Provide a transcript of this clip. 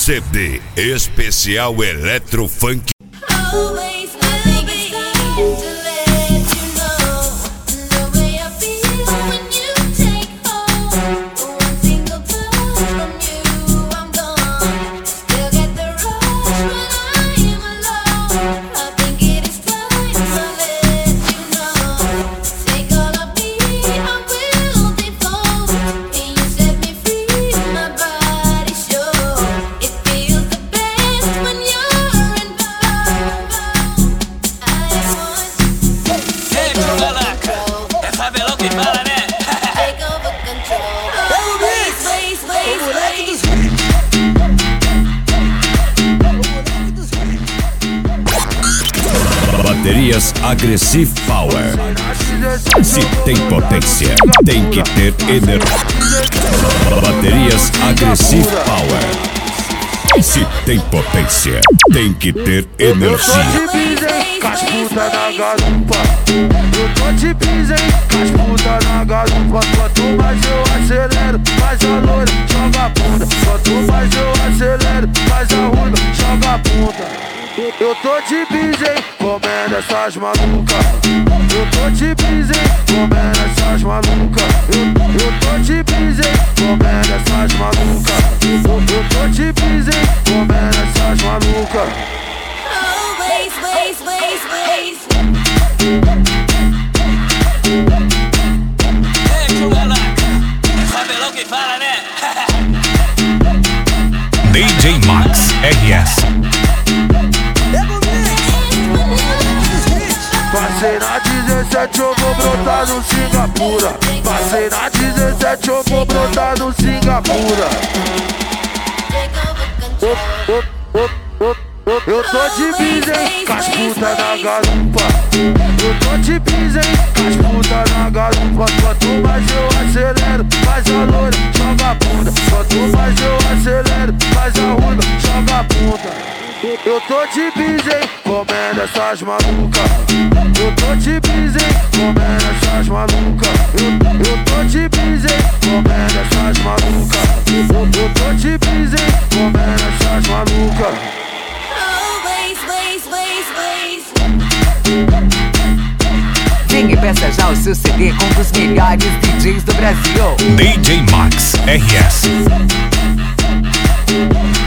CD especial Eletrofunk. Baterias Aggressive Power. Se tem potência, tem que ter energia. Baterias Aggressive Power. Se tem potência, tem que ter energia. Cas puta na garupa. Eu tô de brisa, hein? Cas puta na garupa. Quanto mais eu acelero, mais a loira joga a bunda. Quanto mais eu acelero, mais a ruiva joga a bunda. Eu tô de brisa, hein? Comendo essas malucas. Eu tô de brisa, hein? Comendo essas malucas. Eu tô de brisa, hein? Comendo essas malucas. Eu tô de brisa, hein? Comendo essas malucas. DJ Max RS. Passei na 17, eu vou brotar no Singapura. Passei na 17, eu vou brotar no Singapura. Eu tô de bis, hein? Cas puta na garupa. Eu tô de bis, hein? Cas puta na garupa. Quanto mais eu acelero, mais a loira joga a bunda. Quanto mais eu acelero, mais a ruiva joga a bunda. Eu tô de bis, hein? Comendo essas malucas. Eu tô de bis, hein? Comendo essas malucas. Eu tô de bis, hein? Comendo essas malucas. Eu tô de bis, hein? Comendo essas malucas. Venha e peça já o seu CD com um dos melhores DJs do Brasil. DJ Max RS.